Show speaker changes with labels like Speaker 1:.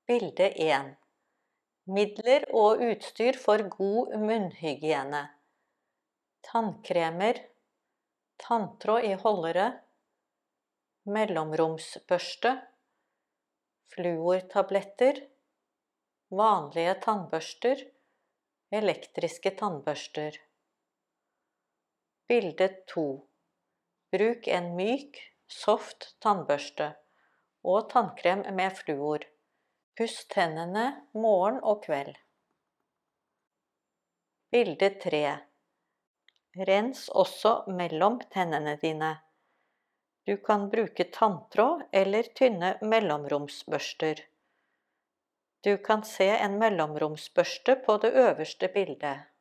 Speaker 1: Bilde 1. Midler og utstyr for god munnhygiene. Tannkremer, tanntråd i holdere, mellomromsbørste, fluortabletter, vanlige tannbørster, elektriske tannbørster. Bilde 2. Bruk en myk, soft tannbørste og tannkrem med fluor. Puss tennene morgen og kveld. Bilde 3. Rens også mellom tennene dine. Du kan bruke tanntråd eller tynne mellomromsbørster. Du kan se en mellomromsbørste på det øverste bildet.